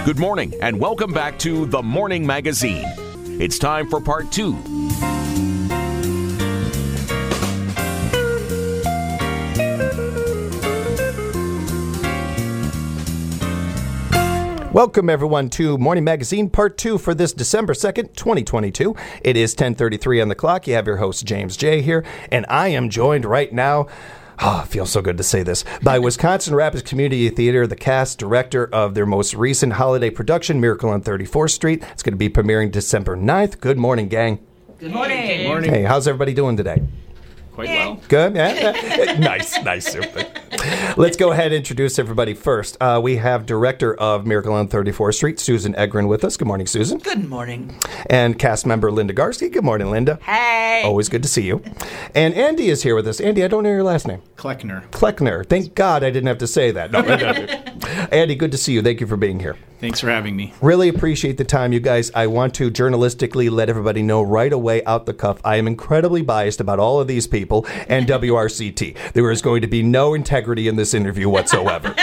Good morning and welcome back to The Morning Magazine. It's time for part 2. Welcome, everyone, to Morning Magazine Part 2 for this December 2nd, 2022. It is 10:33 on the clock. You have your host, James J. here, and I am joined right now, it feels so good to say this, by Wisconsin Rapids Community Theater, the cast director of their most recent holiday production, Miracle on 34th Street. It's going to be premiering December 9th. Good morning, gang. Good morning. Good morning. Hey, how's everybody doing today? Quite well. Good? Yeah? Nice. Super. Let's go ahead and introduce everybody first. We have director of Miracle on 34th Street, Susan Egren, with us. Good morning, Susan. Good morning. And cast member Linda Garski. Good morning, Linda. Hey. Always good to see you. And Andy is here with us. Andy, I don't know your last name. Kleckner. Thank God I didn't have to say that. No. Andy, good to see you. Thank you for being here. Thanks for having me. Really appreciate the time, you guys. I want to journalistically let everybody know right away out the cuff, I am incredibly biased about all of these people and WRCT. There is going to be no integrity in this interview whatsoever.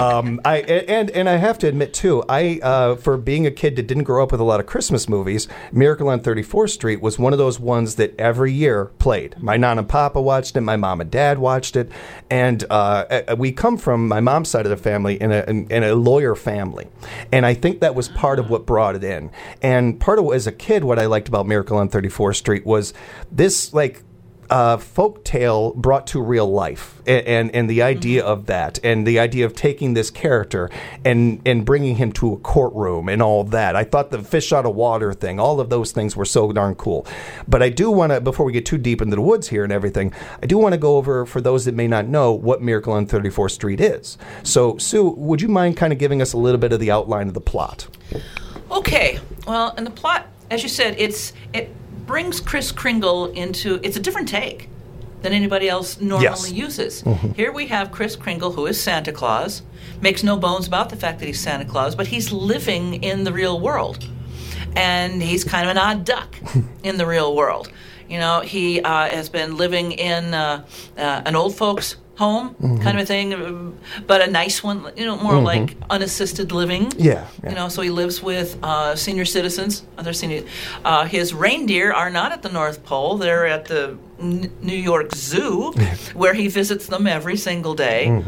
I have to admit, too, for being a kid that didn't grow up with a lot of Christmas movies, Miracle on 34th Street was one of those ones that every year played. My Nana and Papa watched it. My mom and dad watched it. And we come from my mom's side of the family in a lawyer family. And I think that was part of what brought it in. And part of, as a kid, what I liked about Miracle on 34th Street was this, folk tale brought to real life, and the idea of that, and the idea of taking this character and bringing him to a courtroom and all that. I thought the fish out of water thing, all of those things were so darn cool. But I do want to, before we get too deep into the woods here and everything, I do want to go over, for those that may not know, what Miracle on 34th Street is. So, Sue, would you mind kind of giving us a little bit of the outline of the plot? Okay. Well, in the plot, as you said, it brings Kris Kringle into, it's a different take than anybody else normally uses. Mm-hmm. Here we have Kris Kringle, who is Santa Claus, makes no bones about the fact that he's Santa Claus, but he's living in the real world. And he's kind of an odd duck in the real world. You know, he has been living in an old folks' home kind of a thing, but a nice one, more like unassisted living. Yeah. So he lives with senior citizens, other senior. His reindeer are not at the North Pole; they're at the New York Zoo, where he visits them every single day.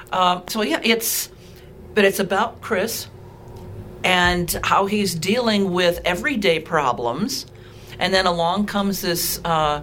It's about Kris and how he's dealing with everyday problems, and then along comes this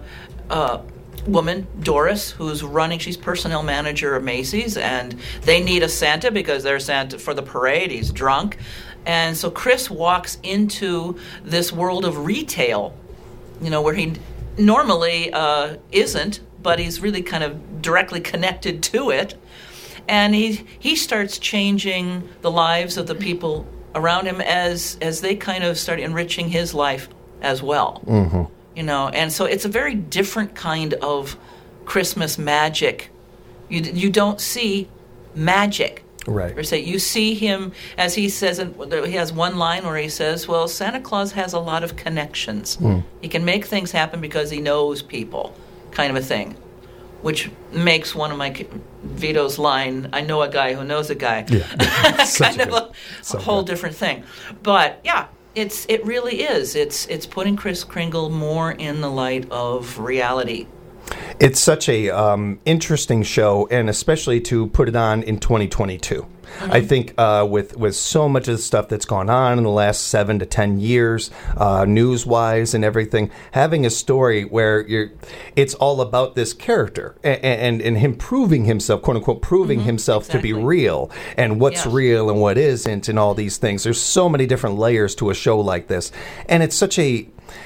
woman, Doris, who's running, she's personnel manager of Macy's, and they need a Santa because their Santa for the parade, he's drunk. And so Kris walks into this world of retail, where he normally isn't, but he's really kind of directly connected to it. And he starts changing the lives of the people around him as they kind of start enriching his life as well. Mm-hmm. And so it's a very different kind of Christmas magic. You don't see magic. Right. You see him, as he says, he has one line where he says, well, Santa Claus has a lot of connections. He can make things happen because he knows people, kind of a thing, which makes one of my Vito's line, I know a guy who knows a guy, kind of a whole different thing. But, yeah. It really is. It's putting Kris Kringle more in the light of reality. It's such a interesting show, and especially to put it on in 2022. Mm-hmm. I think with so much of the stuff that's gone on in the last 7 to 10 years, news-wise and everything, having a story where it's all about this character and him proving himself, quote-unquote, proving himself to be real, and what's real and what isn't, and all these things. There's so many different layers to a show like this, and it's such a...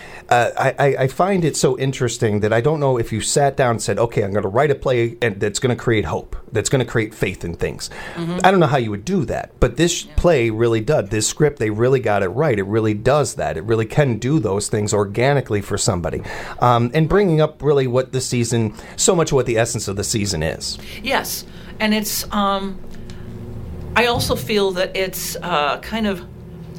I find it so interesting that I don't know if you sat down and said, okay, I'm going to write a play that's going to create hope, that's going to create faith in things. Mm-hmm. I don't know how you would do that, but this play really does. This script, they really got it right. It really does that. It really can do those things organically for somebody. And bringing up really what the season, so much of what the essence of the season is. Yes, and it's, I also feel that it's kind of,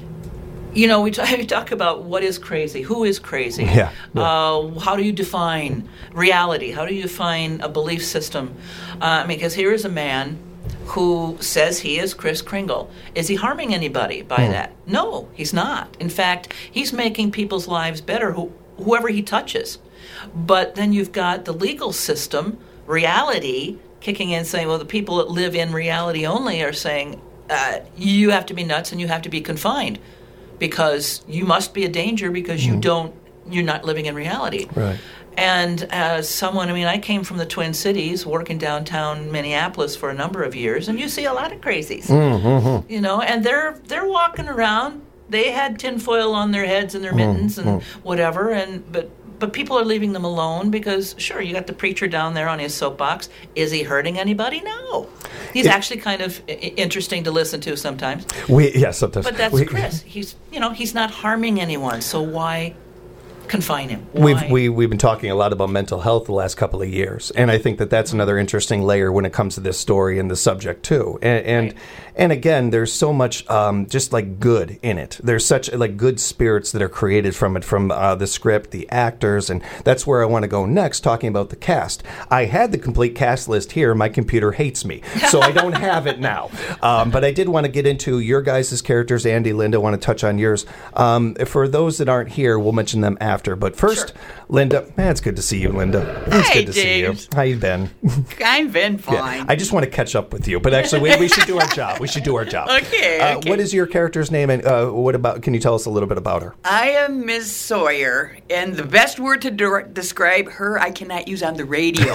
we talk about what is crazy, who is crazy, how do you define reality, how do you define a belief system? Because here is a man who says he is Kris Kringle. Is he harming anybody by that? No, he's not. In fact, he's making people's lives better, whoever he touches. But then you've got the legal system, reality, kicking in saying, well, the people that live in reality only are saying, you have to be nuts and you have to be confined because you must be a danger because you're not living in reality. Right. And as someone, I came from the Twin Cities, working downtown Minneapolis for a number of years, and you see a lot of crazies, and they're walking around. They had tinfoil on their heads and their mittens and whatever, but people are leaving them alone because, sure, you got the preacher down there on his soapbox. Is he hurting anybody? No. He's actually kind of interesting to listen to sometimes. Sometimes. But that's Kris. He's not harming anyone, so why confine him? Why? We've been talking a lot about mental health the last couple of years, and I think that's another interesting layer when it comes to this story and the subject too. And again, there's so much just like good in it. There's such like good spirits that are created from it, from the script, the actors, and that's where I want to go next, talking about the cast. I had the complete cast list here. My computer hates me, so I don't have it now. But I did want to get into your guys' characters. Andy, Linda, I want to touch on yours. For those that aren't here, we'll mention them after. But first, sure. Linda, it's good to see you, Linda. It's good to see you. How you been? I've been fine. Yeah, I just want to catch up with you, but actually, we should do our job. We should do our job. Okay. What is your character's name, and what about? Can you tell us a little bit about her? I am Ms. Sawyer, and the best word to describe her I cannot use on the radio.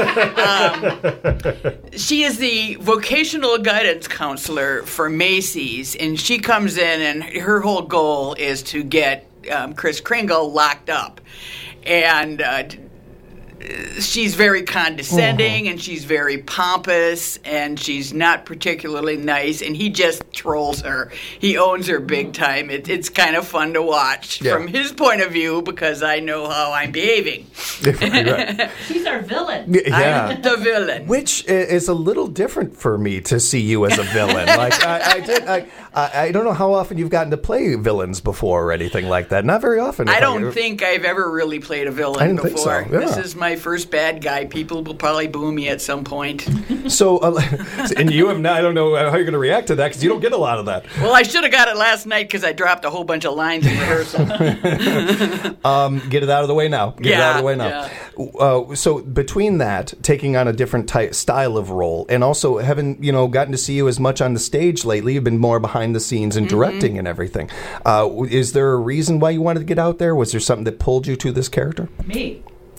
She is the vocational guidance counselor for Macy's, and she comes in, and her whole goal is to get Kris Kringle locked up. And she's very condescending, and she's very pompous, and she's not particularly nice, and he just trolls her. He owns her big time. It's kind of fun to watch from his point of view because I know how I'm behaving. Right. She's our villain. Yeah. I'm the villain. Which is a little different for me to see you as a villain. Like I don't know how often you've gotten to play villains before or anything like that. Not very often. I don't think I've ever really played a villain before. Think so. Yeah. This is my first bad guy. People will probably boo me at some point. So, and you have not, I don't know how you're going to react to that because you don't get a lot of that. Well, I should have got it last night because I dropped a whole bunch of lines in rehearsal. Get it out of the way now. Get it out of the way now. Yeah. So between that, taking on a different style of role, and also having gotten to see you as much on the stage lately, you've been more behind the scenes and directing and everything. Is there a reason why you wanted to get out there? Was there something that pulled you to this character? Me.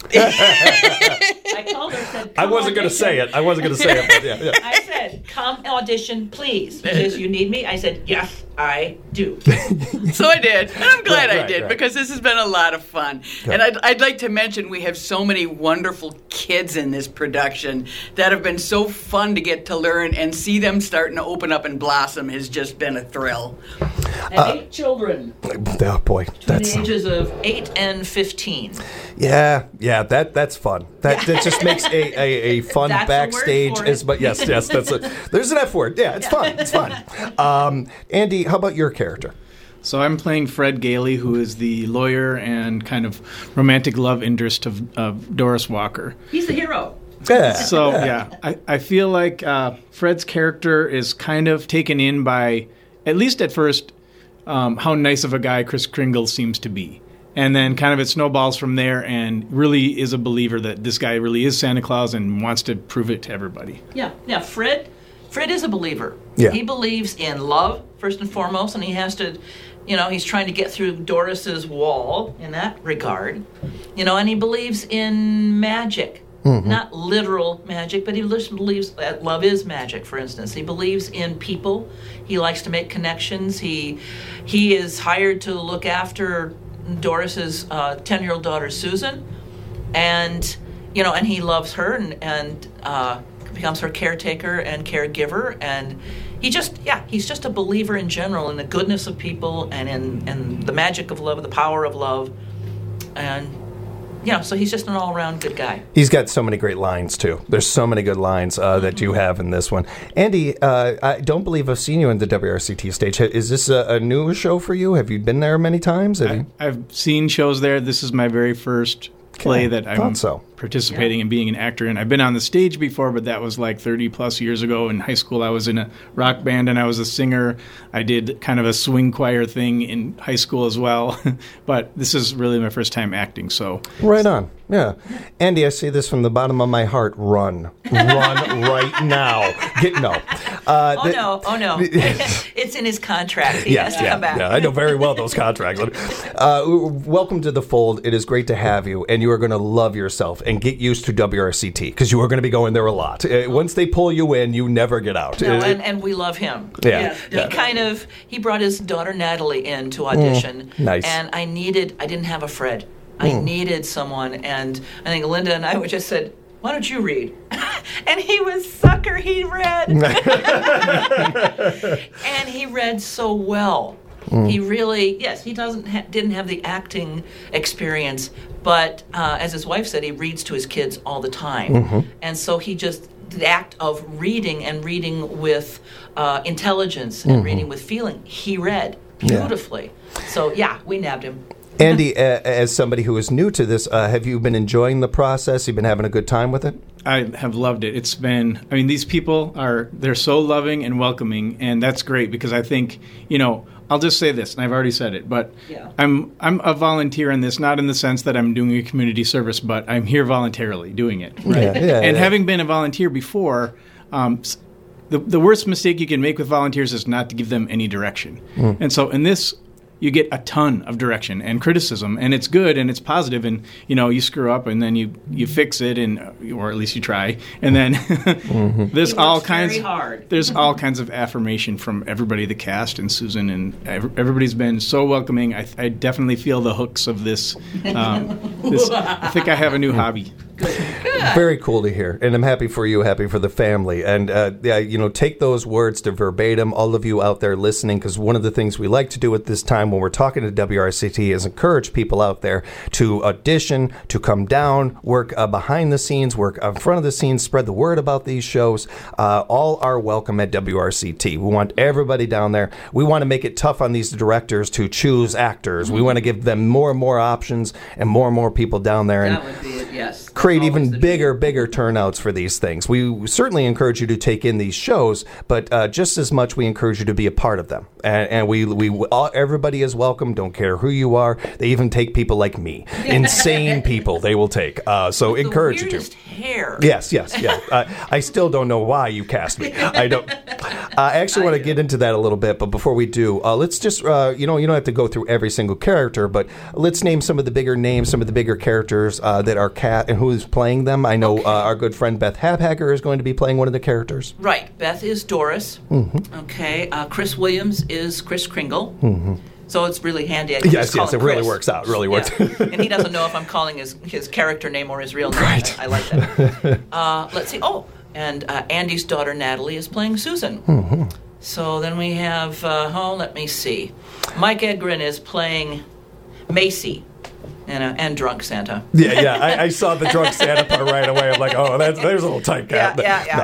I called her and said, I wasn't going to say it. But yeah. I said, come audition, please. She says, you need me? I said, yes, I do. So I did. And I'm glad I did right. because this has been a lot of fun. Good. And I'd like to mention we have so many wonderful kids in this production that have been so fun to get to learn, and see them starting to open up and blossom has just been a thrill. And 8 children. Oh, boy. That's the ages of 8 and 15. Yeah, that's fun. That just makes a fun that's backstage. There's an F word. Yeah, it's fun. It's fun. Andy, how about your character? So I'm playing Fred Gailey, who is the lawyer and kind of romantic love interest of Doris Walker. He's the hero. Yeah. So, I feel like Fred's character is kind of taken in by, at least at first, how nice of a guy Kris Kringle seems to be. And then kind of it snowballs from there and really is a believer that this guy really is Santa Claus and wants to prove it to everybody. Yeah. Fred is a believer. Yeah. He believes in love, first and foremost, and he has to, he's trying to get through Doris's wall in that regard. And he believes in magic. Mm-hmm. Not literal magic, but he believes that love is magic, for instance. He believes in people. He likes to make connections. He is hired to look after Doris's 10-year-old daughter, Susan. And, and he loves her and becomes her caretaker and caregiver. And he's just a believer in general in the goodness of people and in the magic of love, the power of love. And so he's just an all-around good guy. He's got so many great lines, too. There's so many good lines that you have in this one. Andy, I don't believe I've seen you in the WRCT stage. Is this a new show for you? Have you been there many times? I've seen shows there. This is my very first play that I'm thought so. participating in being an actor in. I've been on the stage before, but that was like 30 plus years ago. In high school, I was in a rock band and I was a singer. I did kind of a swing choir thing in high school as well. But this is really my first time acting, so. Right on. Yeah. Andy, I say this from the bottom of my heart. Run. Run right now. No. Oh, no. It's in his contract. He has to come back. Yeah, I know very well those contracts. Welcome to the fold. It is great to have you, and you are going to love yourself and get used to WRCT because you are going to be going there a lot. Once they pull you in, you never get out. No, and we love him. Yeah. He brought his daughter Natalie in to audition. Nice. And I didn't have a Fred. I needed someone, and I think Linda and I just said, why don't you read? And he was sucker, he read. And he read so well. He really, he didn't have the acting experience, but as his wife said, he reads to his kids all the time. And so he just, the act of reading and reading with intelligence and reading with feeling, he read beautifully. So, we nabbed him. Andy, as somebody who is new to this, have you been enjoying the process? You've been having a good time with it? I have loved it. It's been, these people they're so loving and welcoming, and that's great because I think, I'll just say this, and I've already said it, but I'm a volunteer in this, not in the sense that I'm doing a community service, but I'm here voluntarily doing it. Right? And having been a volunteer before, the worst mistake you can make with volunteers is not to give them any direction. And so in this, you get a ton of direction and criticism, and it's good and it's positive, and you screw up and then you fix it, or at least you try, and then there's all kinds of affirmation from everybody, the cast and Susan, and everybody's been so welcoming. I definitely feel the hooks of this. I think I have a new hobby. Good. Very cool to hear, and I'm happy for you, happy for the family, and take those words to verbatim, all of you out there listening, because one of the things we like to do at this time when we're talking to WRCT is encourage people out there to audition, to come down, work behind the scenes, work in front of the scenes, spread the word about these shows. All are welcome at WRCT. We want everybody down there. We want to make it tough on these directors to choose actors. We want to give them more and more options and more people down there. That would be it, yes. Create even bigger turnouts for these things. We certainly encourage you to take in these shows, but just as much we encourage you to be a part of them. And everybody is welcome. Don't care who you are. They even take people like me, insane people. They will take. So encourage you to. Hair. Yes. I still don't know why you cast me. I don't. I actually want to get into that a little bit, but before we do, let's just you don't have to go through every single character, but let's name some of the bigger names, some of the bigger characters that are cast and who is playing them. I know our good friend Beth Habhacker is going to be playing one of the characters. Right. Beth is Doris. Okay. Chris Williams is Kris Kringle. So it's really handy. Yes, it really works out. Really works. And he doesn't know if I'm calling his character name or his real name. Right. I like that. Let's see. And Andy's daughter Natalie is playing Susan. So then we have, let me see. Mike Edgren is playing Macy. And Drunk Santa. I saw the Drunk Santa part right away. I'm like, there's a little tight cat.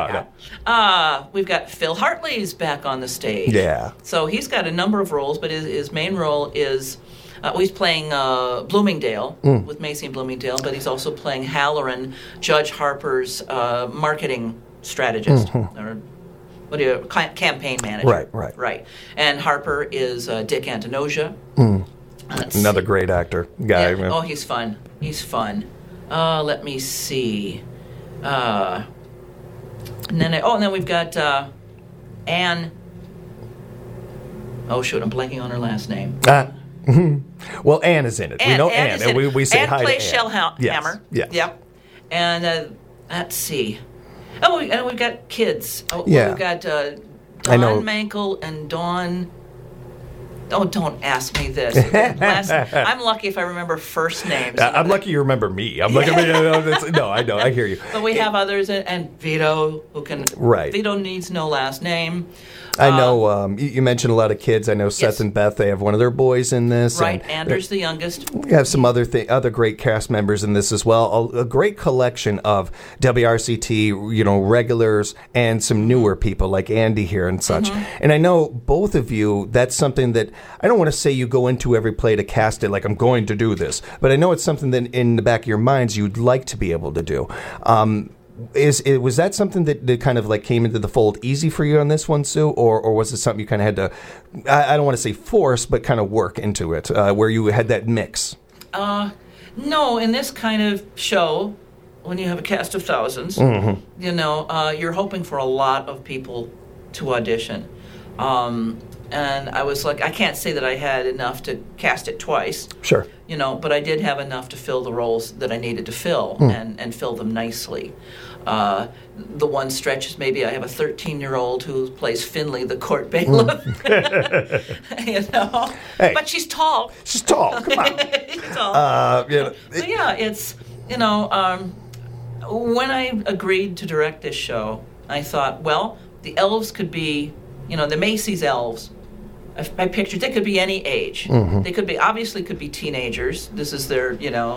No. We've got Phil Hartley's back on the stage. Yeah. So he's got a number of roles, but his main role is he's playing Bloomingdale with Macy and Bloomingdale, but he's also playing Halloran, Judge Harper's marketing strategist. Or campaign manager. Right. And Harper is Dick Antonosia. Another great actor guy. Yeah. Oh, he's fun. Let me see. And then we've got Anne. Oh shoot, I'm blanking on her last name. Well, Anne is in it. We know Anne, and we say hi to Anne. Anne plays Shellhammer. Yes. Yep. And let's see. Oh, and we've got kids. We've got Don Mankel and Dawn. Oh, don't ask me this. I'm lucky if I remember first names. I'm lucky you remember me. I'm lucky. No, I know. I hear you. But we have others, and Vito, who can. Right. Vito needs no last name. I know you mentioned a lot of kids. I know Seth and Beth, they have one of their boys in this. Right, Anders the youngest. We have some other great cast members in this as well. A great collection of WRCT, regulars and some newer people like Andy here and such. And I know both of you, that's something that I don't want to say you go into every play to cast it like I'm going to do this, but I know it's something that in the back of your minds you'd like to be able to do. Was that something that kind of like came into the fold easy for you on this one, Sue, or was it something you kind of had to, I don't want to say force, but kind of work into it, where you had that mix? No, in this kind of show, when you have a cast of thousands, you know, you're hoping for a lot of people to audition. And I was like, I can't say that I had enough to cast it twice. Sure. You know, but I did have enough to fill the roles that I needed to fill and fill them nicely. The one stretch is maybe I have a 13-year-old who plays Finley, the court bailiff. You know? Hey. But she's tall. She's tall. Come on. She's tall. Yeah. So yeah, it's, you know, when I agreed to direct this show, I thought, well, the elves could be, you know, the Macy's elves. I pictured they could be any age. They could be, obviously could be teenagers. This is their,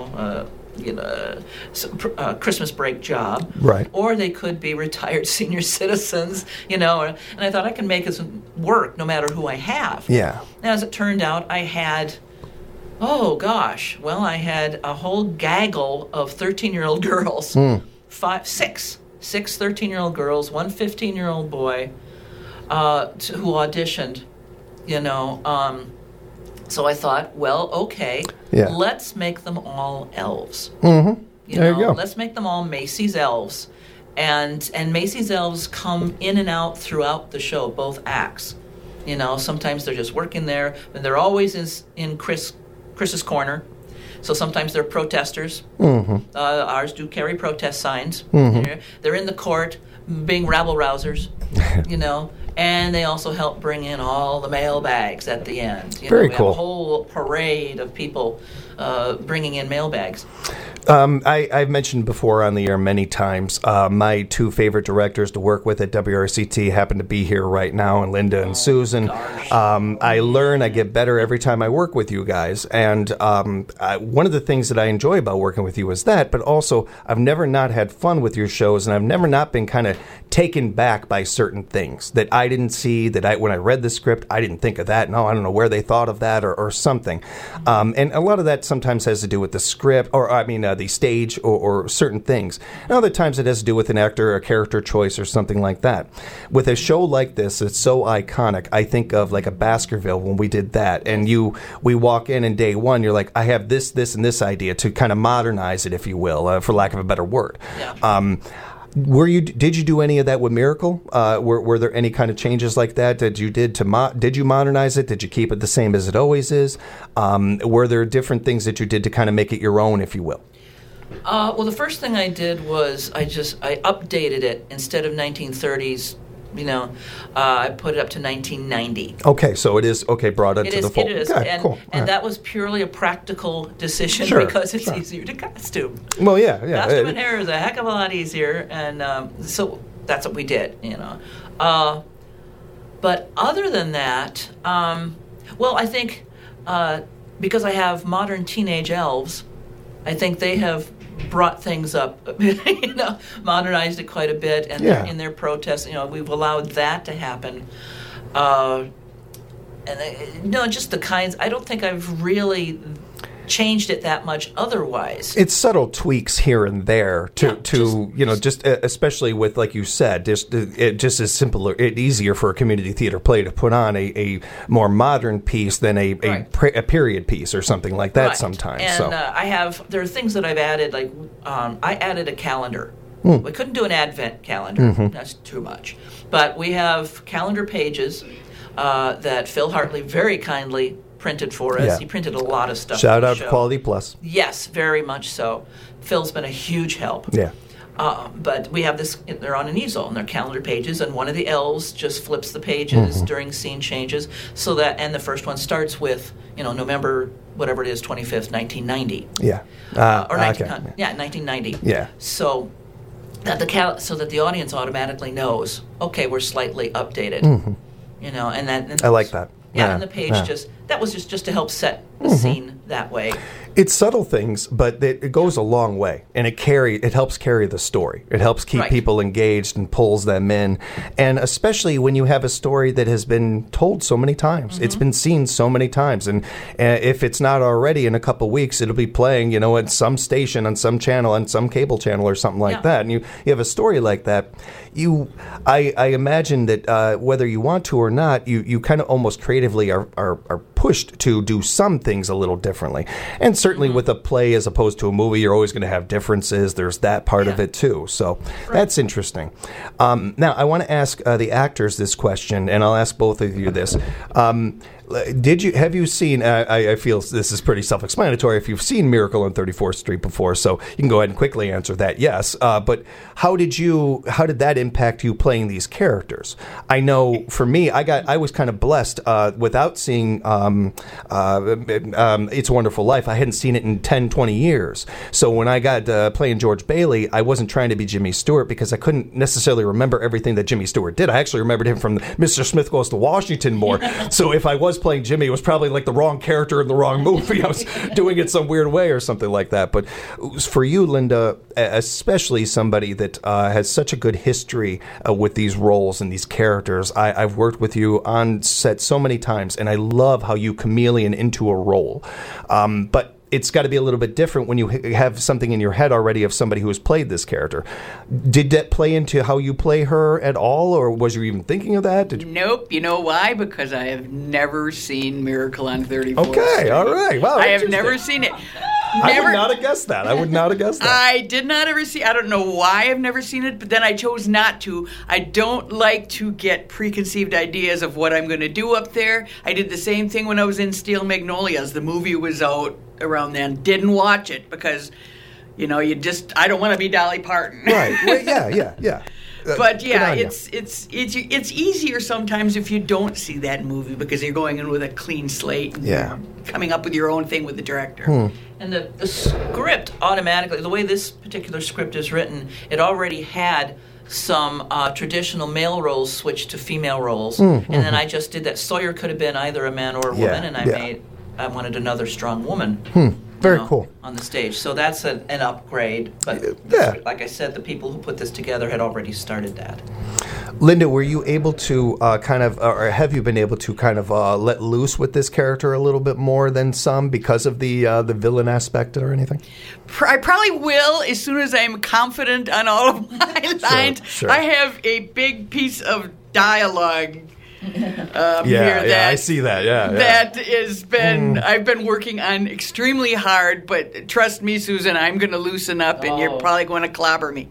Christmas break job. Right. Or they could be retired senior citizens, you know. And I thought I can make it work no matter who I have. Yeah. And as it turned out, I had, I had a whole gaggle of 13-year-old girls. Six 13-year-old girls, one 15-year-old boy who auditioned. You know, so I thought, well, okay, let's make them all elves. You go. Let's make them all Macy's elves, and Macy's elves come in and out throughout the show, both acts. You know, sometimes they're just working there, and they're always in Chris's corner. So sometimes they're protesters. Ours do carry protest signs. They're in the court being rabble-rousers, you know. And they also help bring in all the mail bags at the end. Very we cool. have a whole parade of people bringing in mail bags. I've mentioned before on the air many times, my two favorite directors to work with at WRCT happen to be here right now, and Linda and Susan. I get better every time I work with you guys. And one of the things that I enjoy about working with you is that, but also I've never not had fun with your shows, and I've never not been kind of taken back by certain things that I didn't see, when I read the script, I didn't think of that. No, I don't know where they thought of that or something. And a lot of that sometimes has to do with the script, the stage or certain things. And other times it has to do with an actor, a character choice, or something like that. With a show like this, it's so iconic. I think of like a Baskerville when we did that, and we walk in day one, you're like, I have this, and this idea to kind of modernize it, if you will, for lack of a better word. Yeah. Did you do any of that with Miracle? Were there any kind of changes like that did you modernize it? Did you keep it the same as it always is? Were there different things that you did to kind of make it your own, if you will? Well, the first thing I did was I updated it. Instead of 1930s, you know, I put it up to 1990. Okay, so it is brought into the fold. It is, okay, and, cool. and that was purely a practical decision because it's easier to costume. Well, yeah. Costume and hair is a heck of a lot easier, and so that's what we did, you know. But other than that, I think because I have modern teenage elves, I think they have brought things up, you know, modernized it quite a bit, and in their protests, you know, we've allowed that to happen. Just the kinds. I don't think I've really changed it that much otherwise. It's subtle tweaks here and there especially with, like you said, it just is simpler, easier for a community theater play to put on a more modern piece than a period piece or something like that sometimes. And there are things that I've added, like I added a calendar. We couldn't do an advent calendar. That's too much. But we have calendar pages that Phil Hartley very kindly printed for us. He printed a lot of stuff. Shout out to Quality Plus. Yes, very much so. Phil's been a huge help. Yeah. But we have this, they're on an easel, and they're calendar pages, and one of the elves just flips the pages during scene changes, and the first one starts with, you know, November, whatever it is, 25th, 1990. Yeah. 1990. Yeah. So that the audience automatically knows, okay, we're slightly updated. You know, and I like that. Yeah, and the page that was just to help set the scene that way. It's subtle things, but it goes a long way, and it helps carry the story. It helps keep people engaged and pulls them in, and especially when you have a story that has been told so many times. It's been seen so many times, and if it's not already, in a couple weeks, it'll be playing, at some station, on some channel, on some cable channel or something like that, and you have a story like that. I imagine that whether you want to or not, you kind of almost creatively are pushed to do some things a little differently. And certainly with a play as opposed to a movie, you're always going to have differences. There's that part of it too. So that's interesting. Now, I want to ask the actors this question, and I'll ask both of you this. Have you seen, I feel this is pretty self-explanatory, if you've seen Miracle on 34th Street before, so you can go ahead and quickly answer that, yes. But how did that impact you playing these characters? I know for me, I was kind of blessed without seeing It's a Wonderful Life. I hadn't seen it in 10, 20 years. So when I got playing George Bailey, I wasn't trying to be Jimmy Stewart because I couldn't necessarily remember everything that Jimmy Stewart did. I actually remembered him from Mr. Smith Goes to Washington more. So if I was playing Jimmy, it was probably like the wrong character in the wrong movie. I was doing it some weird way or something like that. But for you, Linda, especially somebody that has such a good history with these roles and these characters, I've worked with you on set so many times, and I love how you chameleon into a role. But it's got to be a little bit different when you have something in your head already of somebody who has played this character. Did that play into how you play her at all, or was you even thinking of that? Nope. You know why? Because I have never seen Miracle on 34th Street. Okay, all right. Wow, I have never seen it. I would not have guessed that. I did not ever see. I don't know why I've never seen it, but then I chose not to. I don't like to get preconceived ideas of what I'm going to do up there. I did the same thing when I was in Steel Magnolias. The movie was out around then. Didn't watch it because, I don't want to be Dolly Parton. Right. Well, yeah. But yeah, it's easier sometimes if you don't see that movie because you're going in with a clean slate and coming up with your own thing with the director. And the script automatically, the way this particular script is written, it already had some traditional male roles switched to female roles, and then I just did that. Sawyer could have been either a man or a woman, and I wanted another strong woman. Very cool. On the stage. So that's an upgrade. But like I said, the people who put this together had already started that. Linda, were you able to or have you been able to kind of let loose with this character a little bit more than some because of the villain aspect or anything? I probably will as soon as I'm confident on all of my lines. Sure. I have a big piece of dialogue here I see that. That has been I've been working on extremely hard, but trust me, Susan, I'm going to loosen up, and you're probably going to clobber me.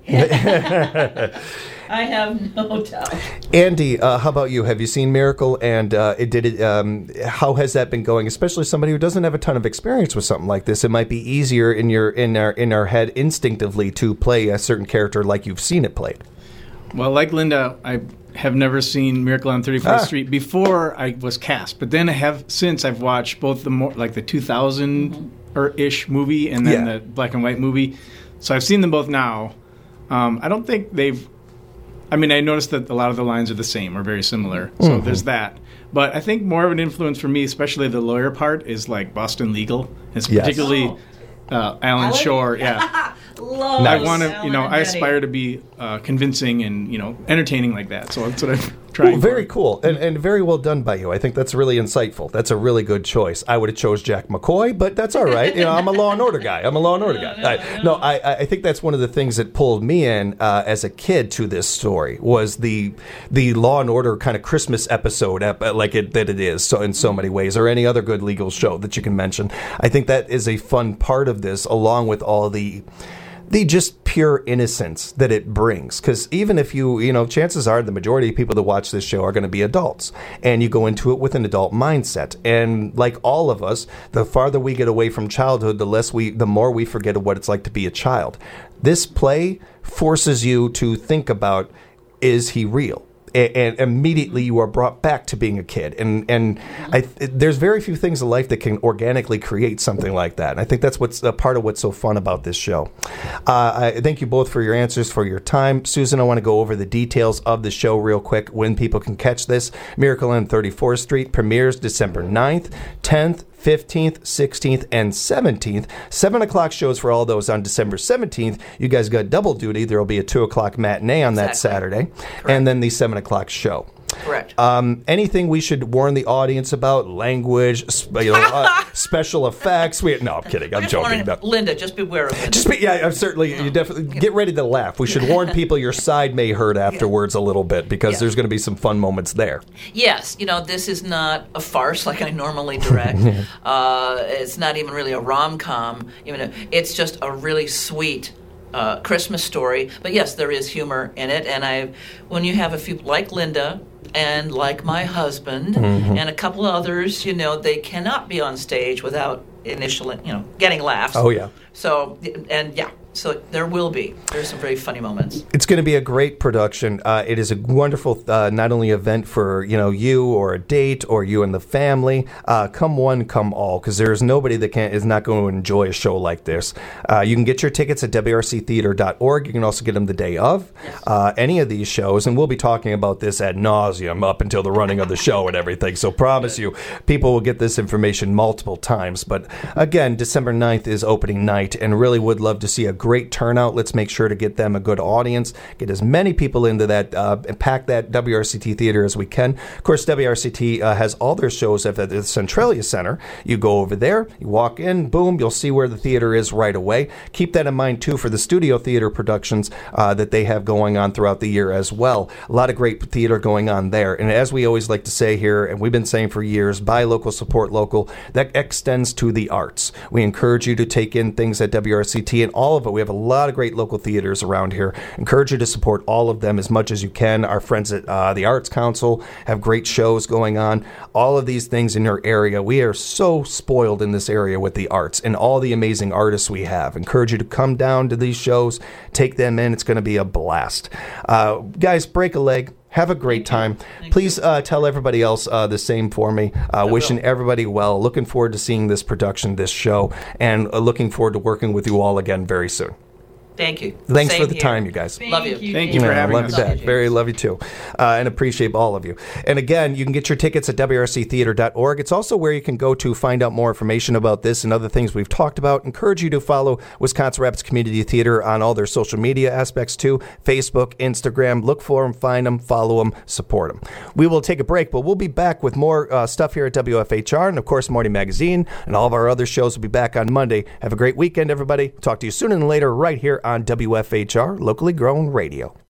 I have no doubt. Andy, how about you? Have you seen Miracle? And how has that been going? Especially somebody who doesn't have a ton of experience with something like this, it might be easier in our head instinctively to play a certain character like you've seen it played. Well, like Linda, I have never seen Miracle on 34th Street before I was cast, but then I've watched both the 2000-ish movie and then the black and white movie. So I've seen them both now. I don't think I noticed that a lot of the lines are the same or very similar. So there's that. But I think more of an influence for me, especially the lawyer part, is like Boston Legal. It's particularly Alan Shore. Yeah. Love I want to, I aspire to be convincing and, entertaining like that. So that's what I'm trying. Very cool and very well done by you. I think that's really insightful. That's a really good choice. I would have chose Jack McCoy, but that's all right. I'm a Law and Order guy. I think that's one of the things that pulled me in as a kid to this story was the Law and Order kind of Christmas episode, that it is. So in so many ways, or any other good legal show that you can mention. I think that is a fun part of this, along with all the just pure innocence that it brings. Because even if chances are the majority of people that watch this show are going to be adults. And you go into it with an adult mindset. And like all of us, the farther we get away from childhood, the more we forget what it's like to be a child. This play forces you to think about, is he real? And immediately you are brought back to being a kid. And there's very few things in life that can organically create something like that. And I think that's what's a part of what's so fun about this show. I thank you both for your answers, for your time. Susan, I want to go over the details of the show real quick, when people can catch this. Miracle on 34th Street premieres December 9th, 10th, 15th, 16th, and 17th. 7 o'clock shows for all those on December 17th. You guys got double duty. There will be a 2 o'clock matinee on that Saturday, and then the 7 o'clock show. Correct. Anything we should warn the audience about? Language, special effects? No, I'm kidding. I'm joking. No. Linda, just beware of it. I'm certainly. You definitely get ready to laugh. We should warn people your side may hurt afterwards a little bit because there's going to be some fun moments there. Yes, this is not a farce like I normally direct. It's not even really a rom-com. It's just a really sweet Christmas story. But yes, there is humor in it, and when you have a few like Linda. And like my husband and a couple of others, they cannot be on stage without initially, getting laughs. Oh, yeah. So there will be. There's some very funny moments. It's going to be a great production. It is a wonderful, not only event for, you or a date or you and the family. Come one, come all, because there's nobody that is not going to enjoy a show like this. You can get your tickets at WRCtheater.org. You can also get them the day of any of these shows, and we'll be talking about this ad nauseum up until the running of the show and everything. So promise you, people will get this information multiple times. But again, December 9th is opening night, and really would love to see a great turnout. Let's make sure to get them a good audience, get as many people into that, and pack that WRCT theater as we can. Of course, WRCT has all their shows at the Centralia Center. You go over there, you walk in, boom, you'll see where the theater is right away. Keep that in mind, too, for the studio theater productions that they have going on throughout the year as well. A lot of great theater going on there. And as we always like to say here, and we've been saying for years, buy local, support local. That extends to the arts. We encourage you to take in things at WRCT and all of it. We have a lot of great local theaters around here. Encourage you to support all of them as much as you can. Our friends at the Arts Council have great shows going on. All of these things in your area. We are so spoiled in this area with the arts and all the amazing artists we have. Encourage you to come down to these shows, take them in. It's going to be a blast. Guys, break a leg. Have a great time. Please tell everybody else the same for me. Wishing everybody well. Looking forward to seeing this production, this show, and looking forward to working with you all again very soon. Thank you. Thanks for the time, you guys. Love you. Thank you for having us. Love you back. Very love you too. And appreciate all of you. And again, you can get your tickets at WRCtheater.org. It's also where you can go to find out more information about this and other things we've talked about. Encourage you to follow Wisconsin Rapids Community Theater on all their social media aspects too. Facebook, Instagram. Look for them, find them, follow them, support them. We will take a break, but we'll be back with more stuff here at WFHR. And of course, Morning Magazine and all of our other shows will be back on Monday. Have a great weekend, everybody. Talk to you sooner than later right here on WFHR, locally grown radio.